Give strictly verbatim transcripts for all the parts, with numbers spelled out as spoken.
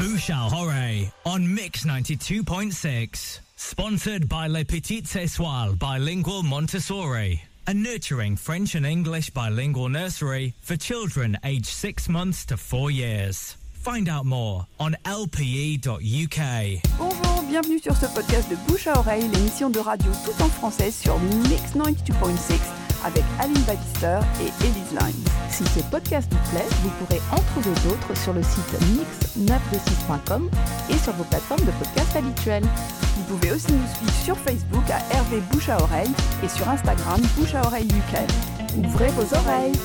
Bouche à oreille on Mix ninety-two point six. Sponsored by Les Petites Étoiles Bilingual Montessori, a nurturing French and English bilingual nursery for children aged six months to four years. Find out more on l p e dot u k. Bonjour, bienvenue sur ce podcast de Bouche à oreille, l'émission de radio tout en français sur Mix ninety-two point six avec Aline Ballister et Elise Lime. Si ce podcast vous plaît, vous pourrez en trouver d'autres sur le site mix neuf deux six point com et sur vos plateformes de podcast habituelles. Vous pouvez aussi nous suivre sur Facebook à R V Bouche à oreille et sur Instagram Bouche à oreille U K. Ouvrez vos oreilles.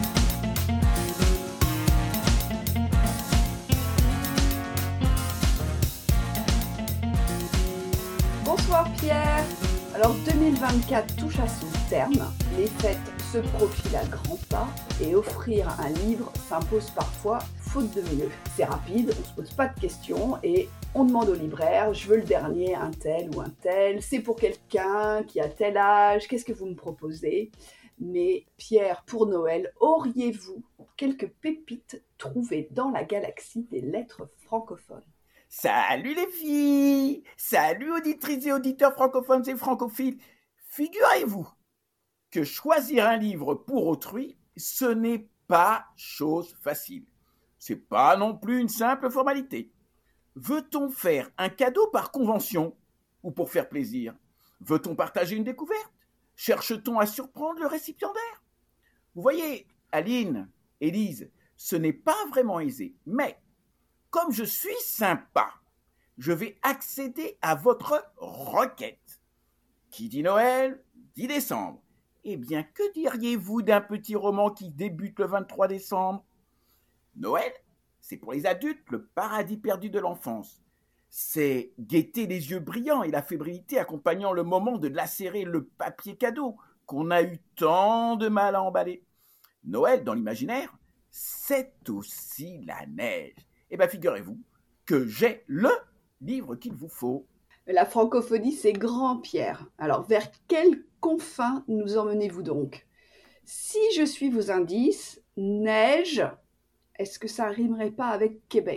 Bonsoir Pierre. Alors deux mille vingt-quatre touche à son terme, les fêtes se profilent à grands pas et offrir un livre s'impose parfois faute de mieux. C'est rapide, on se pose pas de questions et on demande au libraire, je veux le dernier, un tel ou un tel, c'est pour quelqu'un qui a tel âge, qu'est-ce que vous me proposez ? Mais Pierre, pour Noël, auriez-vous quelques pépites trouvées dans la galaxie des lettres francophones ? Salut les filles! Salut auditrices et auditeurs francophones et francophiles! Figurez-vous que choisir un livre pour autrui, ce n'est pas chose facile. C'est pas non plus une simple formalité. Veut-on faire un cadeau par convention ou pour faire plaisir ? Veut-on partager une découverte ? Cherche-t-on à surprendre le récipiendaire ? Vous voyez, Aline, Élise, ce n'est pas vraiment aisé, mais comme je suis sympa, je vais accéder à votre requête. Qui dit Noël, dit décembre. Eh bien, que diriez-vous d'un petit roman qui débute le vingt-trois décembre ? Noël, c'est pour les adultes le paradis perdu de l'enfance. C'est gaieté les yeux brillants et la fébrilité accompagnant le moment de lacérer le papier cadeau qu'on a eu tant de mal à emballer. Noël, dans l'imaginaire, c'est aussi la neige. Eh bien, figurez-vous que j'ai le livre qu'il vous faut. La francophonie, c'est grand, Pierre. Alors, vers quels confins nous emmenez-vous donc ? Si je suis vos indices, neige, est-ce que ça rimerait pas avec Québec ?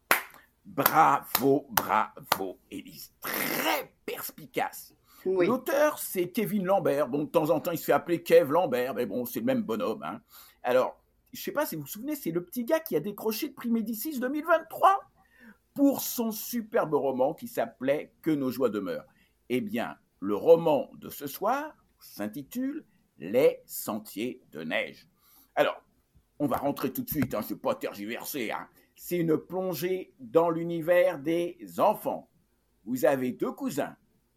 Bravo, bravo, Élise. Très perspicace. Oui. L'auteur, c'est Kevin Lambert. Bon, de temps en temps, il se fait appeler Kev Lambert, mais bon, c'est le même bonhomme. Hein. Alors, je ne sais pas si vous vous souvenez, c'est le petit gars qui a décroché le prix Médicis deux mille vingt-trois pour son superbe roman qui s'appelait « Que nos joies demeurent ». Eh bien, le roman de ce soir s'intitule « Les sentiers de neige ». Alors, on va rentrer tout de suite, hein, je ne vais pas tergiverser. Hein. C'est une plongée dans l'univers des enfants. Vous avez deux cousins,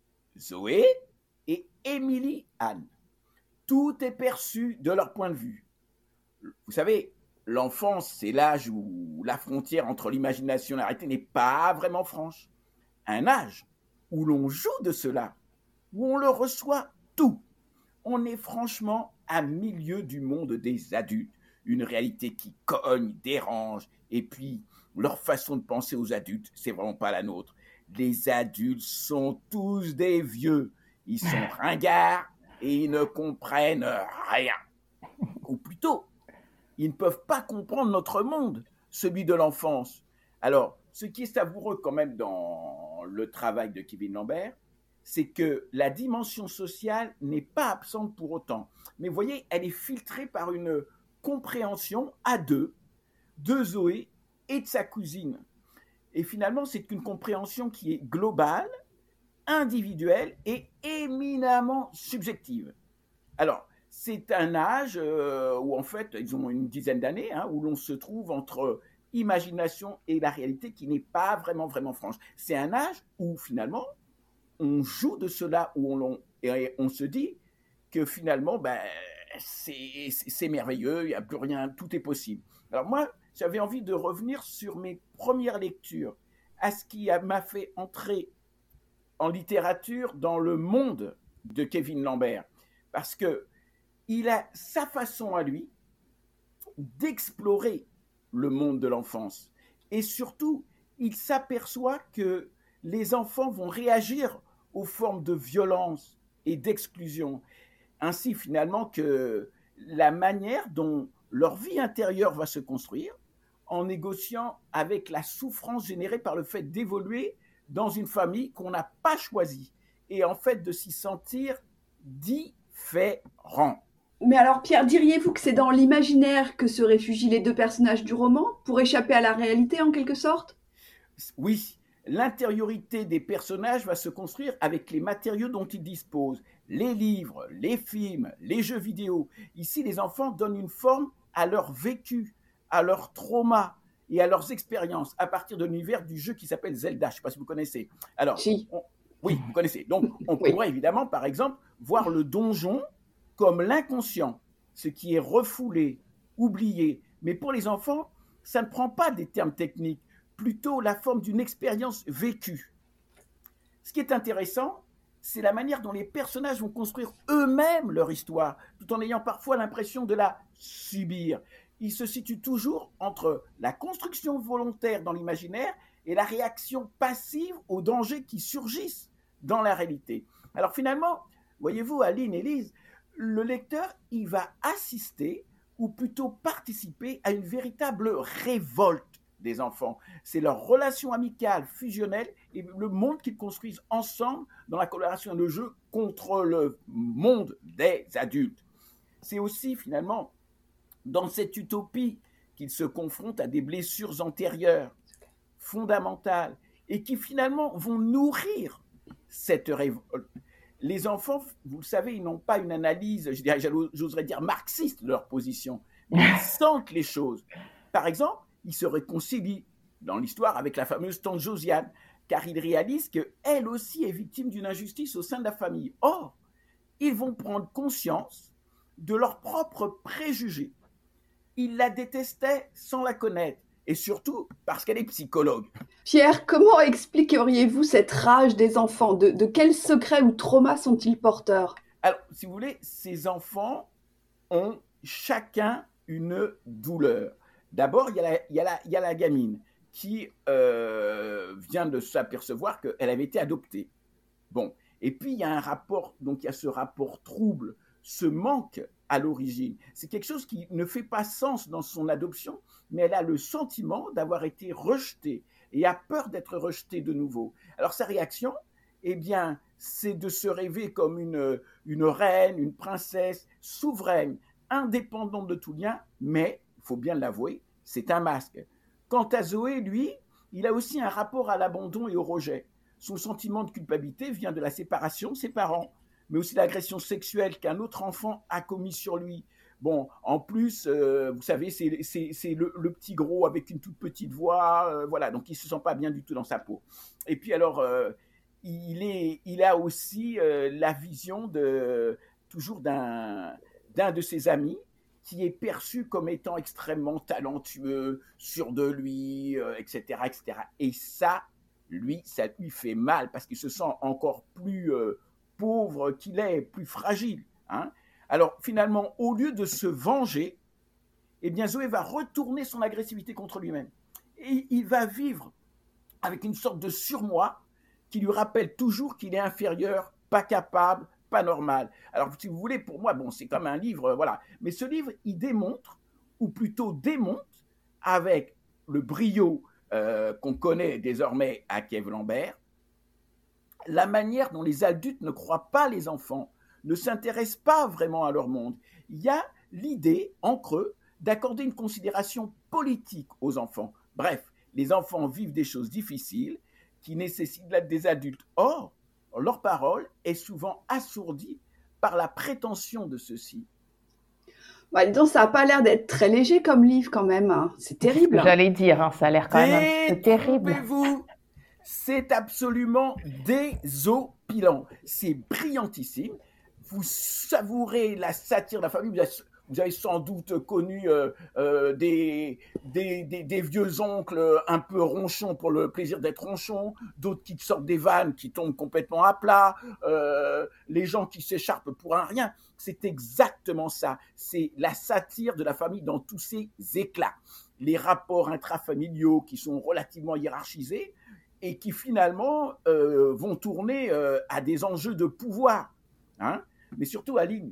Zoé et Émilie Anne. Tout est perçu de leur point de vue. Vous savez, l'enfance, c'est l'âge où la frontière entre l'imagination et la réalité n'est pas vraiment franche. Un âge où l'on joue de cela, où on le reçoit tout. On est franchement à milieu du monde des adultes, une réalité qui cogne, dérange, et puis leur façon de penser aux adultes, c'est vraiment pas la nôtre. Les adultes sont tous des vieux, ils sont ringards et ils ne comprennent rien. Ou plutôt, ils ne peuvent pas comprendre notre monde, celui de l'enfance. Alors, ce qui est savoureux quand même dans le travail de Kevin Lambert, c'est que la dimension sociale n'est pas absente pour autant. Mais vous voyez, elle est filtrée par une compréhension à deux de Zoé et de sa cousine. Et finalement, c'est une compréhension qui est globale, individuelle et éminemment subjective. Alors, c'est un âge euh, où, en fait, ils ont une dizaine d'années, hein, où l'on se trouve entre imagination et la réalité qui n'est pas vraiment, vraiment franche. C'est un âge où, finalement, on joue de cela, où on, et on se dit que, finalement, ben, c'est, c'est, c'est merveilleux, il n'y a plus rien, tout est possible. Alors moi, j'avais envie de revenir sur mes premières lectures, à ce qui m'a fait entrer en littérature dans le monde de Kevin Lambert, parce que il a sa façon à lui d'explorer le monde de l'enfance. Et surtout, il s'aperçoit que les enfants vont réagir aux formes de violence et d'exclusion, ainsi finalement que la manière dont leur vie intérieure va se construire en négociant avec la souffrance générée par le fait d'évoluer dans une famille qu'on n'a pas choisie et en fait de s'y sentir différent. Mais alors Pierre, diriez-vous que c'est dans l'imaginaire que se réfugient les deux personnages du roman pour échapper à la réalité en quelque sorte ? Oui, l'intériorité des personnages va se construire avec les matériaux dont ils disposent. Les livres, les films, les jeux vidéo. Ici, les enfants donnent une forme à leur vécu, à leur trauma et à leurs expériences à partir de l'univers du jeu qui s'appelle Zelda. Je ne sais pas si vous connaissez. Alors, si. on, oui, vous connaissez. Donc, on oui. pourrait évidemment, par exemple, voir le donjon comme l'inconscient, ce qui est refoulé, oublié. Mais pour les enfants, ça ne prend pas des termes techniques, plutôt la forme d'une expérience vécue. Ce qui est intéressant, c'est la manière dont les personnages vont construire eux-mêmes leur histoire, tout en ayant parfois l'impression de la subir. Ils se situent toujours entre la construction volontaire dans l'imaginaire et la réaction passive aux dangers qui surgissent dans la réalité. Alors finalement, voyez-vous, Aline et Lise, le lecteur, il va assister, ou plutôt participer à une véritable révolte des enfants. C'est leur relation amicale, fusionnelle, et le monde qu'ils construisent ensemble dans la collaboration de jeu contre le monde des adultes. C'est aussi, finalement, dans cette utopie qu'ils se confrontent à des blessures antérieures, fondamentales, et qui, finalement, vont nourrir cette révolte. Les enfants, vous le savez, ils n'ont pas une analyse, je dirais, j'oserais dire marxiste de leur position, mais ils sentent les choses. Par exemple, ils se réconcilient dans l'histoire avec la fameuse tante Josiane, car ils réalisent qu'elle aussi est victime d'une injustice au sein de la famille. Or, ils vont prendre conscience de leurs propres préjugés. Ils la détestaient sans la connaître, et surtout parce qu'elle est psychologue. Pierre, comment expliqueriez-vous cette rage des enfants ? De, de quels secrets ou traumas sont-ils porteurs ? Alors, si vous voulez, ces enfants ont chacun une douleur. D'abord, il y a la, il y a la, il y a la gamine qui euh, vient de s'apercevoir qu'elle avait été adoptée. Bon, et puis il y a un rapport, donc il y a ce rapport trouble, ce manque à l'origine. C'est quelque chose qui ne fait pas sens dans son adoption, mais elle a le sentiment d'avoir été rejetée et a peur d'être rejetée de nouveau. Alors sa réaction, eh bien, c'est de se rêver comme une, une reine, une princesse souveraine, indépendante de tout lien, mais, il faut bien l'avouer, c'est un masque. Quant à Zoé, lui, il a aussi un rapport à l'abandon et au rejet. Son sentiment de culpabilité vient de la séparation de ses parents, mais aussi l'agression sexuelle qu'un autre enfant a commis sur lui. Bon, en plus, euh, vous savez, c'est, c'est, c'est le, le petit gros avec une toute petite voix, euh, voilà, donc il ne se sent pas bien du tout dans sa peau. Et puis alors, euh, il, est, il a aussi euh, la vision de, toujours d'un, d'un de ses amis qui est perçu comme étant extrêmement talentueux, sûr de lui, euh, et cetera, et cetera. Et ça, lui, ça lui fait mal parce qu'il se sent encore plus euh, pauvre qu'il est, plus fragile. Hein. Alors finalement, au lieu de se venger, eh bien Zoé va retourner son agressivité contre lui-même. Et il va vivre avec une sorte de surmoi qui lui rappelle toujours qu'il est inférieur, pas capable, pas normal. Alors si vous voulez, pour moi, bon, c'est comme un livre, voilà. Mais ce livre, il démontre, ou plutôt démonte, avec le brio euh, qu'on connaît désormais à Kev Lambert, la manière dont les adultes ne croient pas les enfants, ne s'intéressent pas vraiment à leur monde. Il y a l'idée, en creux, d'accorder une considération politique aux enfants. Bref, les enfants vivent des choses difficiles qui nécessitent l'aide des adultes. Or, leur parole est souvent assourdie par la prétention de ceux-ci. Bah, donc, ça n'a pas l'air d'être très léger comme livre quand même. Hein. C'est terrible. Hein. J'allais dire, hein, ça a l'air quand même c'est terrible. Détrompez-vous, c'est absolument désopilant. C'est brillantissime. Vous savourez la satire de la famille. Vous avez, vous avez sans doute connu euh, euh, des, des, des, des vieux oncles un peu ronchons pour le plaisir d'être ronchons, d'autres qui sortent des vannes qui tombent complètement à plat, euh, les gens qui s'écharpent pour un rien. C'est exactement ça. C'est la satire de la famille dans tous ses éclats. Les rapports intrafamiliaux qui sont relativement hiérarchisés et qui finalement euh, vont tourner euh, à des enjeux de pouvoir. Hein. Mais surtout, Aline,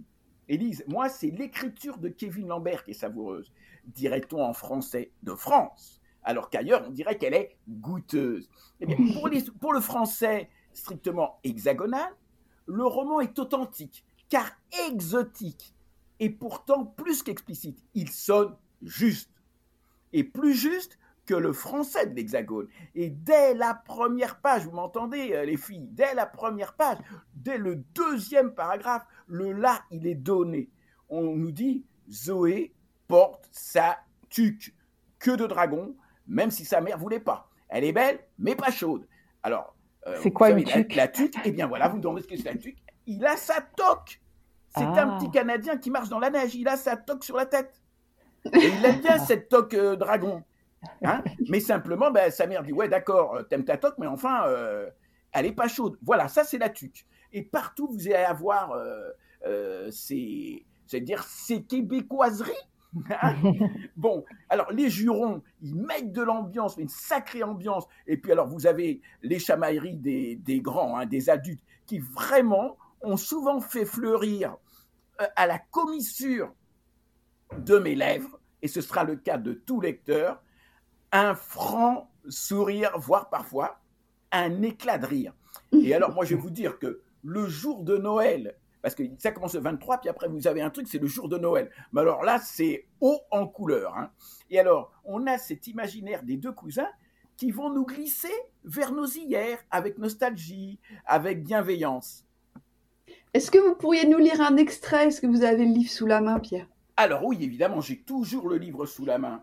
Élise, moi, c'est l'écriture de Kevin Lambert qui est savoureuse. Dirait-on en français de France, alors qu'ailleurs, on dirait qu'elle est goûteuse. Eh bien, pour, les, pour le français strictement hexagonal, le roman est authentique, car exotique, et pourtant plus qu'explicite. Il sonne juste, et plus juste que le français de l'Hexagone. Et dès la première page, vous m'entendez les filles, dès la première page, dès le deuxième paragraphe, le là, il est donné. On nous dit, Zoé porte sa tuque, queue de dragon, même si sa mère ne voulait pas. Elle est belle, mais pas chaude. Alors, euh, c'est quoi savez, une tuque? La, la tuque, eh bien voilà, vous me demandez ce que c'est la tuque. Il a sa toque. C'est ah. un petit Canadien qui marche dans la neige. Il a sa toque sur la tête. Et il aime bien cette toque euh, dragon. Hein, mais simplement, ben, sa mère dit, ouais, d'accord, t'aimes ta toque, mais enfin, euh, elle n'est pas chaude. Voilà, ça, c'est la tuque. Et partout, vous allez avoir euh, euh, ces, c'est-à-dire ces québécoiseries. Hein. Bon, alors, les jurons, ils mettent de l'ambiance, une sacrée ambiance. Et puis, alors, vous avez les chamailleries des, des grands, hein, des adultes, qui vraiment ont souvent fait fleurir euh, à la commissure de mes lèvres, et ce sera le cas de tout lecteur, un franc sourire, voire parfois un éclat de rire. Et alors, moi, je vais vous dire que le jour de Noël, parce que ça commence le vingt-trois, puis après, vous avez un truc, c'est le jour de Noël. Mais alors là, c'est haut en couleur. Hein. Et alors, on a cet imaginaire des deux cousins qui vont nous glisser vers nos hier, avec nostalgie, avec bienveillance. Est-ce que vous pourriez nous lire un extrait? Est-ce que vous avez le livre sous la main, Pierre? Alors oui, évidemment, j'ai toujours le livre sous la main.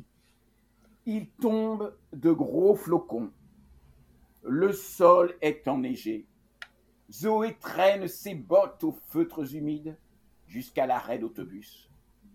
Il tombe de gros flocons. Le sol est enneigé. Zoé traîne ses bottes aux feutres humides jusqu'à l'arrêt d'autobus.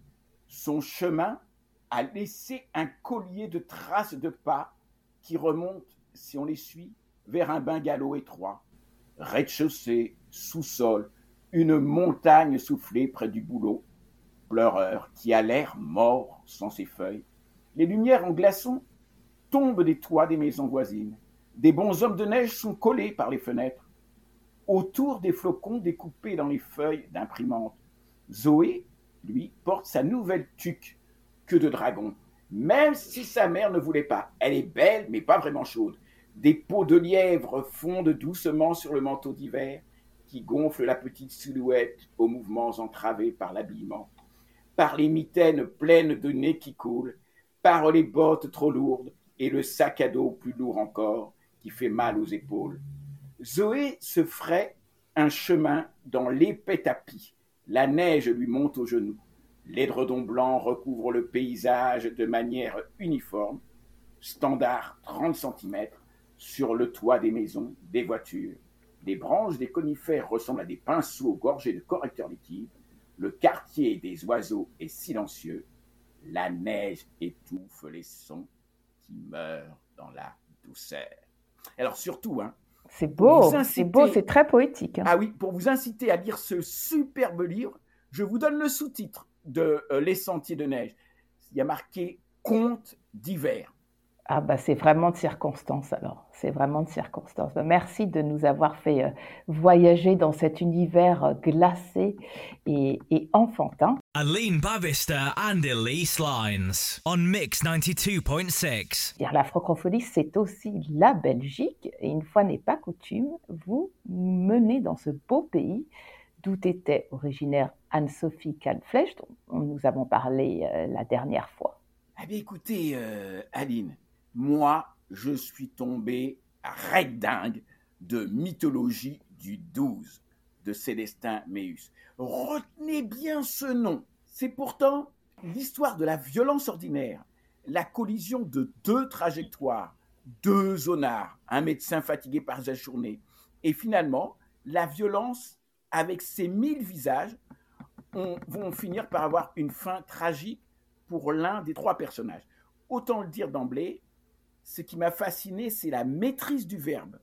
Son chemin a laissé un collier de traces de pas qui remontent, si on les suit, vers un bungalow étroit. Rez-de-chaussée, sous-sol, une montagne soufflée près du boulot. Pleureur qui a l'air mort sans ses feuilles. Les lumières en glaçons tombent des toits des maisons voisines. Des bonshommes de neige sont collés par les fenêtres. Autour des flocons découpés dans les feuilles d'imprimante. Zoé, lui, porte sa nouvelle tuque, queue de dragon. Même si sa mère ne voulait pas. Elle est belle, mais pas vraiment chaude. Des peaux de lièvre fondent doucement sur le manteau d'hiver qui gonfle la petite silhouette aux mouvements entravés par l'habillement. Par les mitaines pleines de nez qui coulent, par les bottes trop lourdes et le sac à dos plus lourd encore qui fait mal aux épaules. Zoé se fraie un chemin dans l'épais tapis. La neige lui monte aux genoux. L'édredon blanc recouvre le paysage de manière uniforme. Standard trente centimètres sur le toit des maisons, des voitures. Les branches des conifères ressemblent à des pinceaux gorgés de correcteurs liquides. Le quartier des oiseaux est silencieux. La neige étouffe les sons qui meurent dans la douceur. Alors surtout, hein, c'est beau, inciter... c'est beau, c'est très poétique. Hein. Ah oui, pour vous inciter à lire ce superbe livre, je vous donne le sous-titre de euh, Les Sentiers de neige. Il y a marqué « Contes d'hiver ». Ah bah c'est vraiment de circonstance alors, c'est vraiment de circonstance. Bah, merci de nous avoir fait euh, voyager dans cet univers euh, glacé et, et enfantin. Aline Bavister and Elise Lines on Mix ninety-two point six. La francophonie, c'est aussi la Belgique et une fois n'est pas coutume, vous menez dans ce beau pays d'où était originaire Anne-Sophie Calfleisch, dont nous avons parlé euh, la dernière fois. Eh bien écoutez, euh, Aline, moi, je suis tombé raide dingue de Mythologie du douze de Célestin Méus. Retenez bien ce nom. C'est pourtant l'histoire de la violence ordinaire, la collision de deux trajectoires, deux zonards, un médecin fatigué par sa journée, et finalement, la violence avec ses mille visages on, vont finir par avoir une fin tragique pour l'un des trois personnages. Autant le dire d'emblée, ce qui m'a fasciné, c'est la maîtrise du verbe,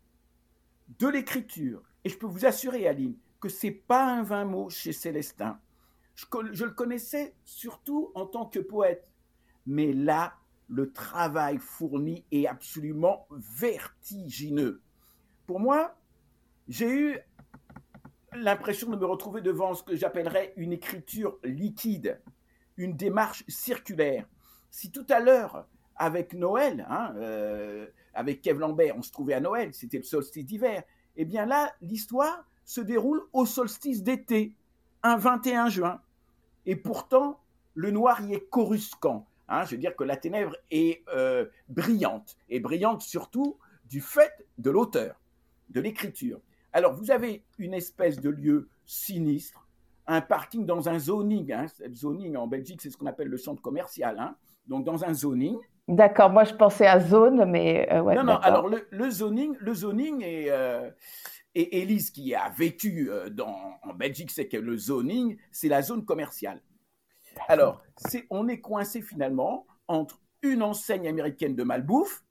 de l'écriture. Et je peux vous assurer, Aline, que ce n'est pas un vain mot chez Célestin. Je, je le connaissais surtout en tant que poète. Mais là, le travail fourni est absolument vertigineux. Pour moi, j'ai eu l'impression de me retrouver devant ce que j'appellerais une écriture liquide, une démarche circulaire. Si tout à l'heure, avec Noël, hein, euh, avec Kev Lambert, on se trouvait à Noël, c'était le solstice d'hiver, eh bien là, l'histoire se déroule au solstice d'été, un vingt et un juin. Et pourtant, le noir y est coruscant. Hein, je veux dire que la ténèbre est euh, brillante, et brillante surtout du fait de l'auteur, de l'écriture. Alors, vous avez une espèce de lieu sinistre, un parking dans un zoning. Hein, le zoning en Belgique, c'est ce qu'on appelle le centre commercial. Hein, donc, dans un zoning. D'accord, moi je pensais à zone, mais euh, ouais. Non, non, d'accord. alors le, le zoning, le zoning est, euh, et Élise qui a vécu euh, dans, en Belgique, c'est que le zoning, c'est la zone commerciale. Alors, c'est, on est coincé finalement entre une enseigne américaine de malbouffe,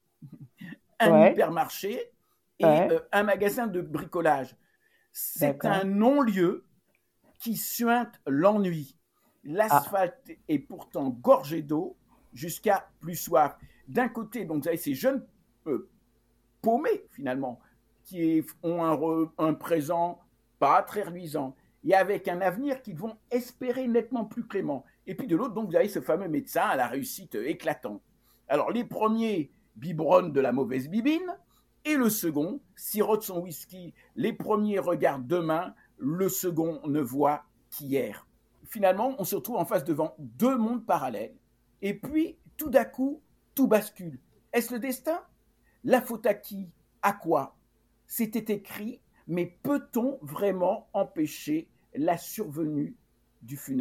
un Ouais. hypermarché et Ouais. euh, un magasin de bricolage. C'est D'accord. un non-lieu qui suinte l'ennui. L'asphalte est pourtant gorgé d'eau jusqu'à plus soif. D'un côté, donc, vous avez ces jeunes euh, paumés, finalement, qui ont un, re- un présent pas très reluisant, et avec un avenir qu'ils vont espérer nettement plus clément. Et puis de l'autre, donc, vous avez ce fameux médecin à la réussite éclatante. Alors, les premiers biberonnent de la mauvaise bibine, et le second sirote son whisky. Les premiers regardent demain, le second ne voit qu'hier. Finalement, on se retrouve en face devant deux mondes parallèles. Et puis, tout d'un coup, tout bascule. Est-ce le destin ? La faute à qui ? À quoi ? C'était écrit, mais peut-on vraiment empêcher la survenue du funeste ?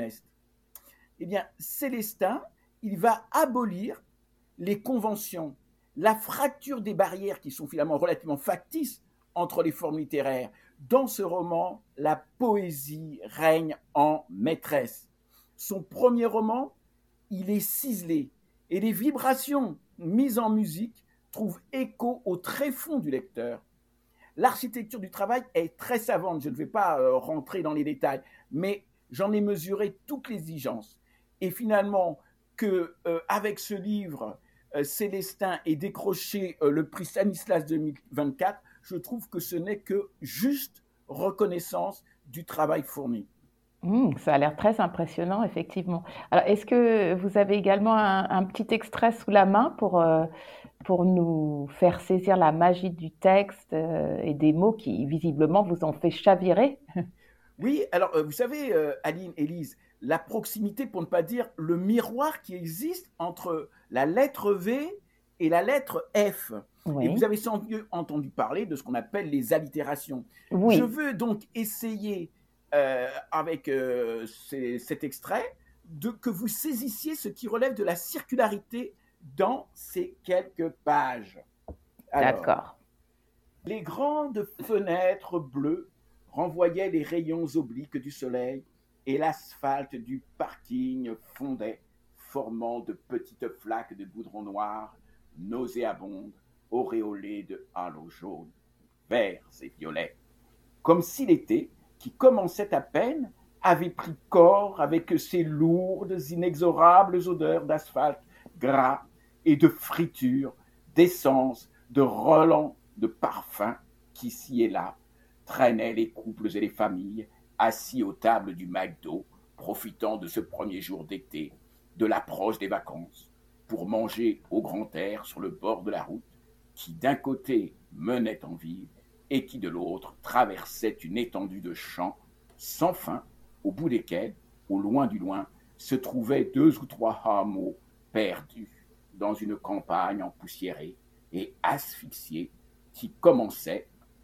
Eh bien, Célestin, il va abolir les conventions, la fracture des barrières qui sont finalement relativement factices entre les formes littéraires. Dans ce roman, la poésie règne en maîtresse. Son premier roman, il est ciselé et les vibrations mises en musique trouvent écho au tréfonds du lecteur. L'architecture du travail est très savante, je ne vais pas euh, rentrer dans les détails, mais j'en ai mesuré toutes les exigences. Et finalement, que euh, avec ce livre, euh, Célestin ait décroché euh, le prix Stanislas deux mille vingt-quatre, je trouve que ce n'est que juste reconnaissance du travail fourni. Mmh, ça a l'air très impressionnant, effectivement. Alors, est-ce que vous avez également un, un petit extrait sous la main pour, euh, pour nous faire saisir la magie du texte euh, et des mots qui, visiblement, vous ont fait chavirer ? Oui, alors euh, vous savez, euh, Aline, Élise, la proximité, pour ne pas dire le miroir qui existe entre la lettre V et la lettre F. Oui. Et vous avez sans doute entendu parler de ce qu'on appelle les allitérations. Oui. Je veux donc essayer, euh, avec euh, ces, cet extrait, de, que vous saisissiez ce qui relève de la circularité dans ces quelques pages. Alors, D'accord. les grandes fenêtres bleues renvoyaient les rayons obliques du soleil et l'asphalte du parking fondait, formant de petites flaques de goudron noir, nauséabondes, auréolées de halos jaunes, verts et violets. Comme si l'été, qui commençait à peine, avait pris corps avec ses lourdes, inexorables odeurs d'asphalte gras et de friture, d'essence, de relents, de parfums qu'ici et là traînaient les couples et les familles assis aux tables du McDo, profitant de ce premier jour d'été, de l'approche des vacances, pour manger au grand air sur le bord de la route, qui d'un côté menait en ville et qui de l'autre traversait une étendue de champs sans fin, au bout desquels, au loin du loin, se trouvaient deux ou trois hameaux perdus dans une campagne empoussiérée et asphyxiée qui commençait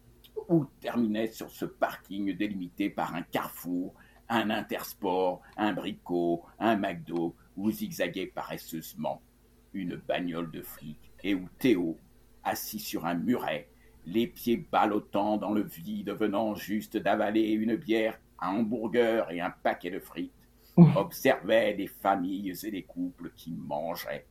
ou terminait sur ce parking délimité par un carrefour, un intersport, un bricot, un McDo, où zigzaguait paresseusement une bagnole de flic et où Théo, assis sur un muret, les pieds ballottant dans le vide, venant juste d'avaler une bière, un hamburger et un paquet de frites, observait les familles et les couples qui mangeaient,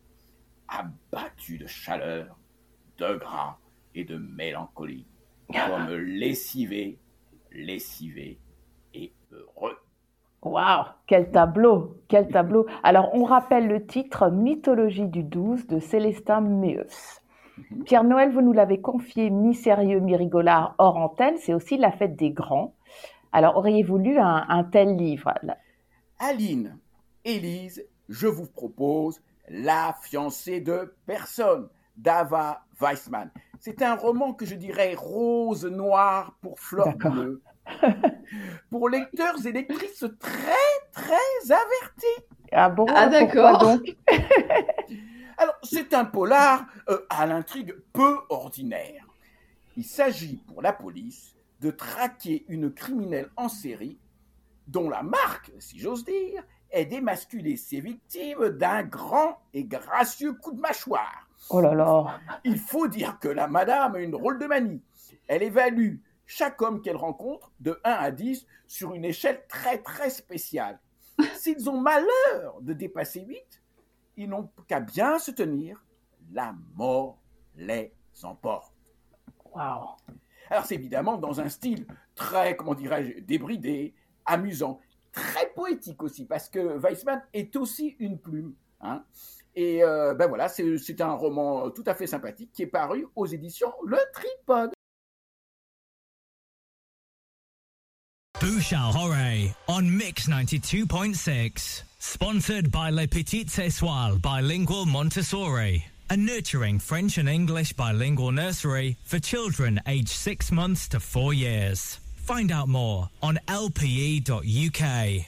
abattus de chaleur, de gras et de mélancolie, comme lessivés, lessivés et heureux. Waouh, quel tableau, quel tableau. Alors, on rappelle le titre « Mythologie du douze » de Célestin Meeus. Pierre Noël, vous nous l'avez confié, mi-sérieux, mi-rigolard, hors antenne, c'est aussi la fête des grands. Alors, auriez-vous lu un, un tel livre? Aline, Élise, je vous propose La fiancée de personne d'Ava Weissman. C'est un roman que je dirais rose noir pour fleur bleue. Pour lecteurs et lectrices très, très avertis. Ah bon? Ah d'accord. Donc Alors, c'est un polar euh, à l'intrigue peu ordinaire. Il s'agit pour la police de traquer une criminelle en série dont la marque, si j'ose dire, est d'émasculer ses victimes d'un grand et gracieux coup de mâchoire. Oh là là. Il faut dire que la madame a une drôle de manie. Elle évalue chaque homme qu'elle rencontre de un à dix sur une échelle très très spéciale. S'ils ont malheur de dépasser huit, ils n'ont qu'à bien se tenir, la mort les emporte. Waouh. Alors c'est évidemment dans un style très, comment dirais-je, débridé, amusant, très poétique aussi, parce que Weissman est aussi une plume. Hein. Et euh, ben voilà, c'est, c'est un roman tout à fait sympathique qui est paru aux éditions Le Tripode. Bouchard Horé on Mix ninety-two point six. Sponsored by Les Petites Étoiles Bilingual Montessori, a nurturing French and English bilingual nursery for children aged six months to four years. Find out more on L P E dot U K.